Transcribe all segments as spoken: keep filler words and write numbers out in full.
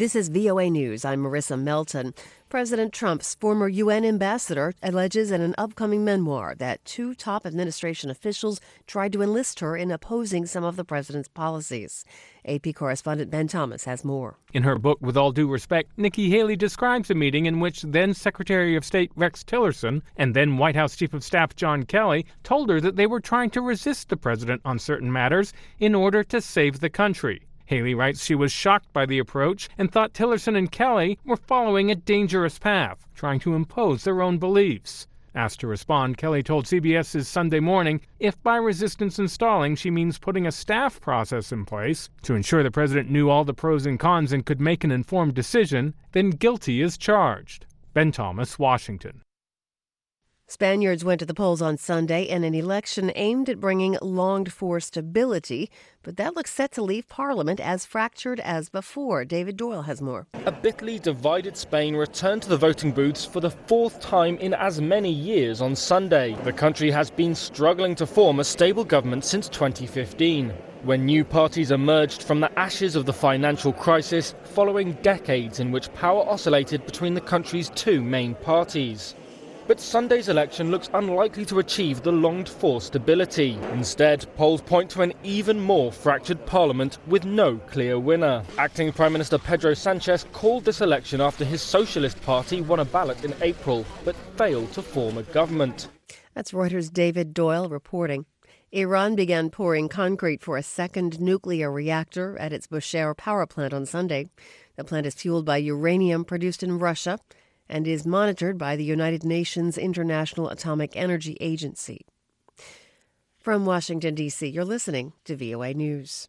This is V O A News. I'm Marissa Melton. President Trump's former U N ambassador alleges in an upcoming memoir that two top administration officials tried to enlist her in opposing some of the president's policies. A P correspondent Ben Thomas has more. In her book, With All Due Respect, Nikki Haley describes a meeting in which then Secretary of State Rex Tillerson and then White House Chief of Staff John Kelly told her that they were trying to resist the president on certain matters in order to save the country. Haley writes she was shocked by the approach and thought Tillerson and Kelly were following a dangerous path, trying to impose their own beliefs. Asked to respond, Kelly told C B S's Sunday Morning if by resistance and stalling she means putting a staff process in place to ensure the president knew all the pros and cons and could make an informed decision, then guilty is charged. Ben Thomas, Washington. Spaniards went to the polls on Sunday in an election aimed at bringing longed-for stability, but that looks set to leave Parliament as fractured as before. David Doyle has more. A bitterly divided Spain returned to the voting booths for the fourth time in as many years on Sunday. The country has been struggling to form a stable government since twenty fifteen, when new parties emerged from the ashes of the financial crisis following decades in which power oscillated between the country's two main parties. But Sunday's election looks unlikely to achieve the longed-for stability. Instead, polls point to an even more fractured parliament with no clear winner. Acting Prime Minister Pedro Sanchez called this election after his Socialist Party won a ballot in April, but failed to form a government. That's Reuters' David Doyle reporting. Iran began pouring concrete for a second nuclear reactor at its Bushehr power plant on Sunday. The plant is fueled by uranium produced in Russia and is monitored by the United Nations International Atomic Energy Agency. From Washington, D C, you're listening to V O A News.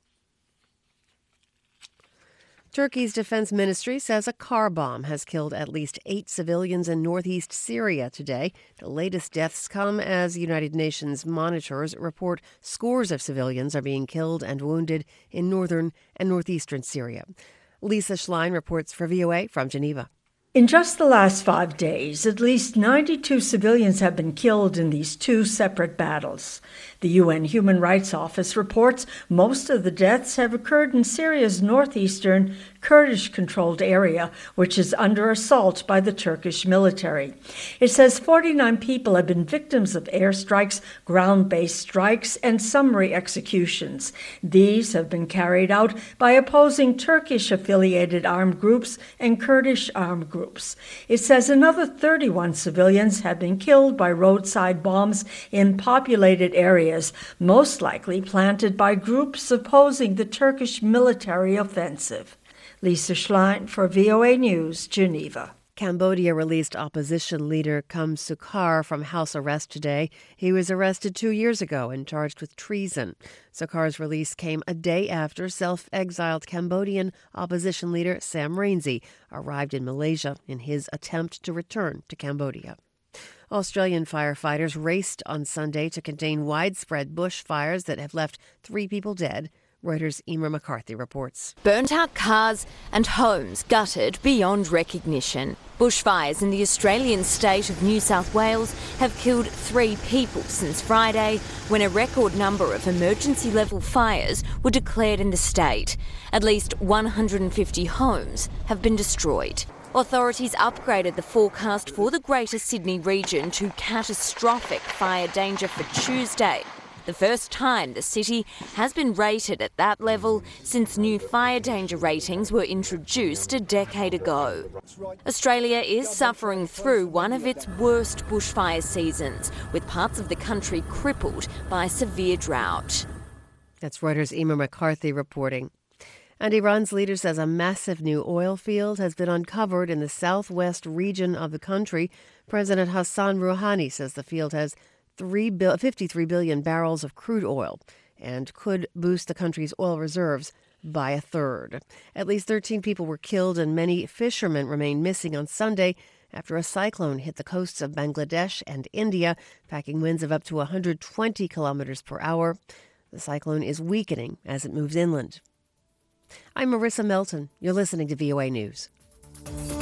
Turkey's defense ministry says a car bomb has killed at least eight civilians in northeast Syria today. The latest deaths come as United Nations monitors report scores of civilians are being killed and wounded in northern and northeastern Syria. Lisa Schlein reports for V O A from Geneva. In just the last five days, at least ninety-two civilians have been killed in these two separate battles. The U N Human Rights Office reports most of the deaths have occurred in Syria's northeastern Kurdish-controlled area, which is under assault by the Turkish military. It says forty-nine people have been victims of airstrikes, ground-based strikes, and summary executions. These have been carried out by opposing Turkish-affiliated armed groups and Kurdish armed groups. It says another thirty-one civilians have been killed by roadside bombs in populated areas, most likely planted by groups opposing the Turkish military offensive. Lisa Schlein for V O A News, Geneva. Cambodia released opposition leader Kum Sukar from house arrest today. He was arrested two years ago and charged with treason. Sukar's release came a day after self-exiled Cambodian opposition leader Sam Rainsy arrived in Malaysia in his attempt to return to Cambodia. Australian firefighters raced on Sunday to contain widespread bushfires that have left three people dead. Reuters' Emer McCarthy reports. Burnt-out cars and homes gutted beyond recognition. Bushfires in the Australian state of New South Wales have killed three people since Friday, when a record number of emergency-level fires were declared in the state. At least one hundred fifty homes have been destroyed. Authorities upgraded the forecast for the Greater Sydney region to catastrophic fire danger for Tuesday. The first time the city has been rated at that level since new fire danger ratings were introduced a decade ago. Australia is suffering through one of its worst bushfire seasons, with parts of the country crippled by severe drought. That's Reuters' Emer McCarthy reporting. And Iran's leader says a massive new oil field has been uncovered in the southwest region of the country. President Hassan Rouhani says the field has fifty-three billion barrels of crude oil and could boost the country's oil reserves by a third. At least thirteen people were killed and many fishermen remain missing on Sunday after a cyclone hit the coasts of Bangladesh and India, packing winds of up to one hundred twenty kilometers per hour. The cyclone is weakening as it moves inland. I'm Marissa Melton. You're listening to V O A News.